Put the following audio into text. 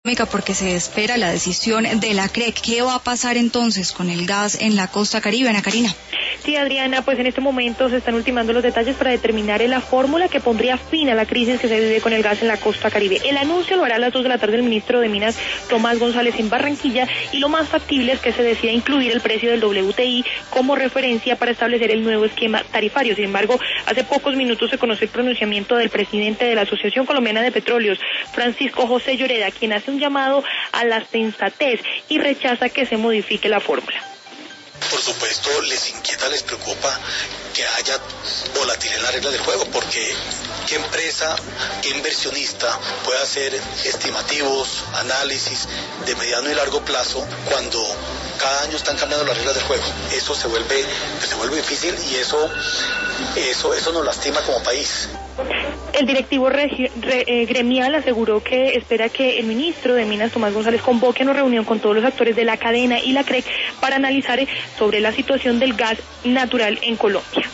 porque se espera la decisión de la CREC. ¿Qué va a pasar entonces con el gas en la costa caribe, Ana Karina? Sí, Adriana, pues en este momento se están ultimando los detalles para determinar la fórmula que pondría fin a la crisis que se vive con el gas en la costa caribe. El anuncio lo hará a las 2 de la tarde el ministro de Minas, Tomás González, en Barranquilla, y lo más factible es que se decida incluir el precio del WTI como referencia para establecer el nuevo esquema tarifario. Sin embargo, hace pocos minutos se conoció el pronunciamiento del presidente de la Asociación Colombiana de Petróleos, Francisco José Lloreda, quien hace un llamado a la sensatez y rechaza que se modifique la fórmula. Por supuesto, les inquieta, les preocupa que haya volatilidad en la regla del juego, porque ¿qué empresa, qué inversionista puede hacer estimativos, análisis de mediano y largo plazo cuando cada año están cambiando las reglas del juego? Eso se vuelve difícil y eso nos lastima como país. El directivo gremial aseguró que espera que el ministro de Minas, Tomás González, convoque una reunión con todos los actores de la cadena y la CREC para analizar sobre la situación del gas natural en Colombia.